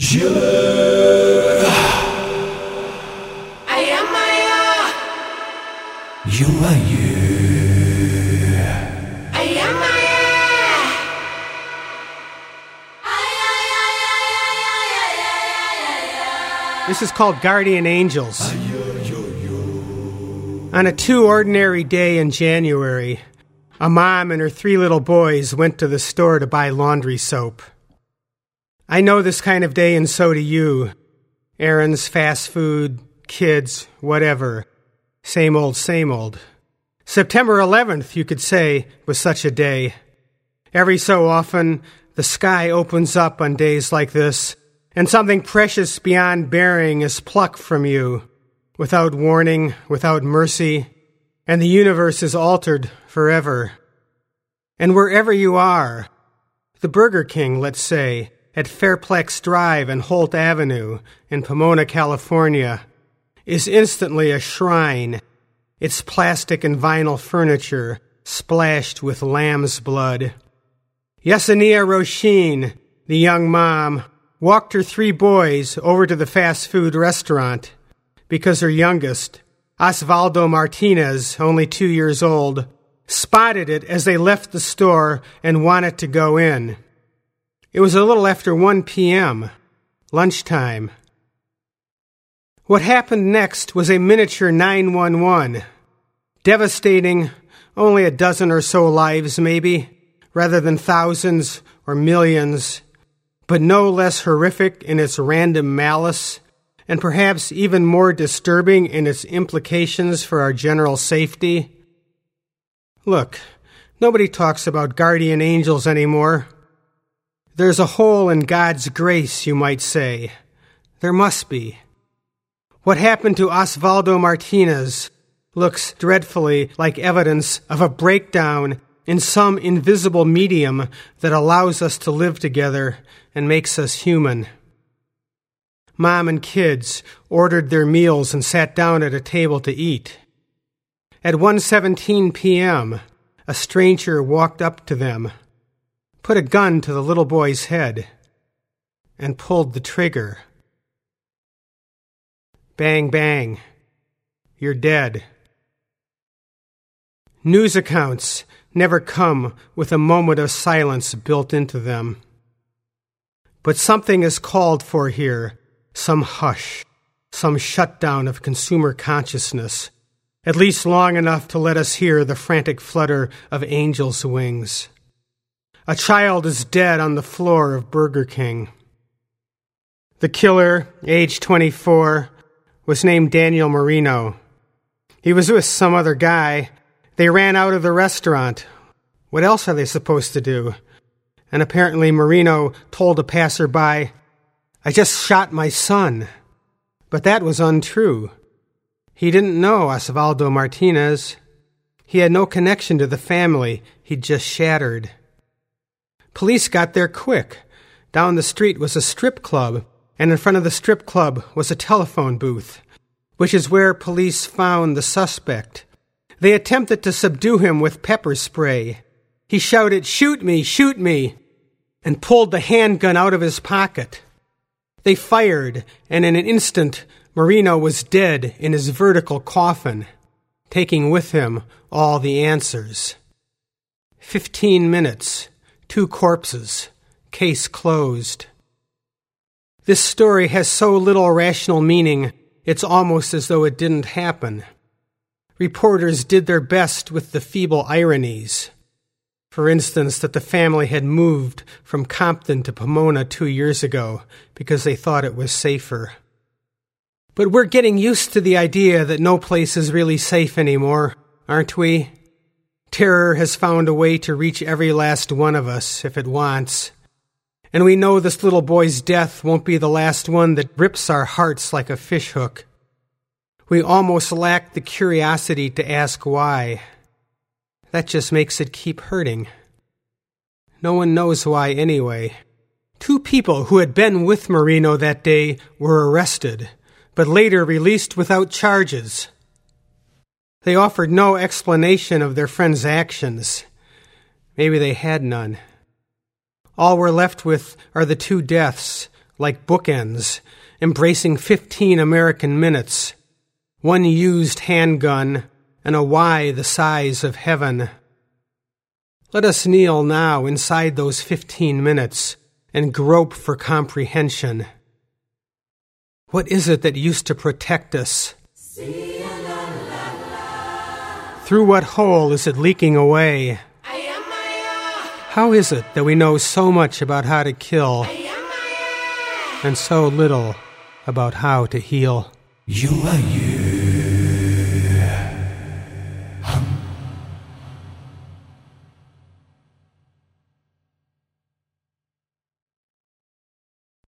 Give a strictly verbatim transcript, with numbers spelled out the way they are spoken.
Je You are you This is called Guardian Angels. On a too ordinary day in January, a mom and her three little boys went to the store to buy laundry soap. I know this kind of day, and so do you. Errands, fast food, kids, whatever. Same old, same old. September eleventh, you could say, was such a day. Every so often, the sky opens up on days like this, and something precious beyond bearing is plucked from you, without warning, without mercy, and the universe is altered forever. And wherever you are, the Burger King, let's say, at Fairplex Drive and Holt Avenue in Pomona, California, is instantly a shrine, its plastic and vinyl furniture splashed with lamb's blood. Yesenia Roshin, the young mom, walked her three boys over to the fast food restaurant because her youngest, Osvaldo Martinez, only two years old, spotted it as they left the store and wanted to go in. It was a little after one p.m., lunchtime. What happened next was a miniature nine one one, devastating only a dozen or so lives maybe, rather than thousands or millions, but no less horrific in its random malice, and perhaps even more disturbing in its implications for our general safety. Look, nobody talks about guardian angels anymore. There's a hole in God's grace, you might say. There must be. What happened to Osvaldo Martinez looks dreadfully like evidence of a breakdown in some invisible medium that allows us to live together and makes us human. Mom and kids ordered their meals and sat down at a table to eat. At one seventeen p.m., a stranger walked up to them, put a gun to the little boy's head, and pulled the trigger. Bang, bang. You're dead. News accounts never come with a moment of silence built into them. But something is called for here, some hush, some shutdown of consumer consciousness, at least long enough to let us hear the frantic flutter of angels' wings. A child is dead on the floor of Burger King. The killer, age twenty-four, was named Daniel Marino. He was with some other guy. They ran out of the restaurant. What else are they supposed to do? And apparently Marino told a passerby, "I just shot my son." But that was untrue. He didn't know Osvaldo Martinez. He had no connection to the family he'd just shattered. Police got there quick. Down the street was a strip club, and in front of the strip club was a telephone booth, which is where police found the suspect. They attempted to subdue him with pepper spray. He shouted, "Shoot me, shoot me," and pulled the handgun out of his pocket. They fired, and in an instant, Marino was dead in his vertical coffin, taking with him all the answers. Fifteen minutes, two corpses, case closed. This story has so little rational meaning, it's almost as though it didn't happen. Reporters did their best with the feeble ironies. For instance, that the family had moved from Compton to Pomona two years ago because they thought it was safer. But we're getting used to the idea that no place is really safe anymore, aren't we? Terror has found a way to reach every last one of us if it wants. And we know this little boy's death won't be the last one that rips our hearts like a fishhook. We almost lack the curiosity to ask why. That just makes it keep hurting. No one knows why anyway. Two people who had been with Marino that day were arrested, but later released without charges. They offered no explanation of their friend's actions. Maybe they had none. All we're left with are the two deaths, like bookends, embracing fifteen American minutes, one used handgun, and a Y the size of heaven. Let us kneel now inside those fifteen minutes and grope for comprehension. What is it that used to protect us? Through what hole is it leaking away? How is it that we know so much about how to kill and so little about how to heal? You are you.